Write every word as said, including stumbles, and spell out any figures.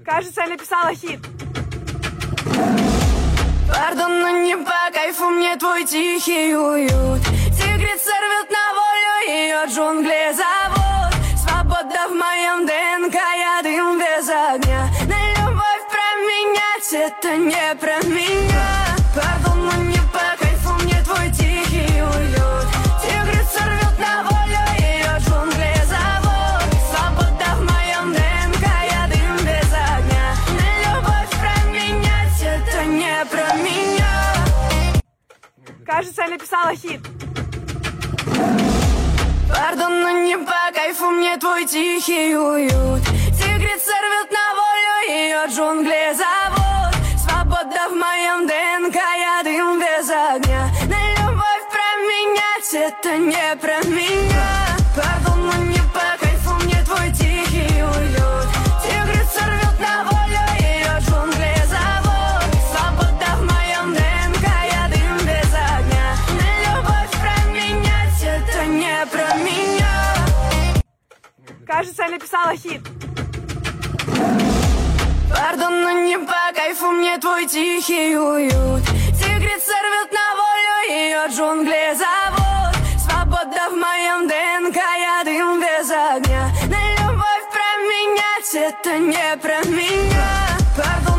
Кажется, я написала хит. Пардон, но не по кайфу мне твой тихий уют. Тигрица рвет на волю, ее джунгли зовут. Свобода в моем ДНК, я дым без огня. На любовь променять, это не про меня. Пардон, но не по кайфу мне твой тихий уют. Тигрица рвет на волю, ее джунгли зовут. Свобода в моем ДНК, я дым без огня. На любовь променять, это не про меня. Кажется, я написала хит. Пардон, но не по кайфу мне твой тихий уют. Тигрица рвет на волю, ее джунгли зовут. Свобода в моем ДНК, я дым без огня. На любовь променять, это не про меня. Пардон, но не по кайфу мне твой тихий уют. Тигрица рвет на волю, ее джунгли зовут. Свобода в моем ДНК, я дым без огня. На любовь променять, это не про меня. Кажется, я написала хит. Пардон, но не по кайфу мне твой тихий уют. Тигрица рвет на волю, ее джунгли зовут. Свобода в моем ДНК, я дым без огня. На любовь променять, это не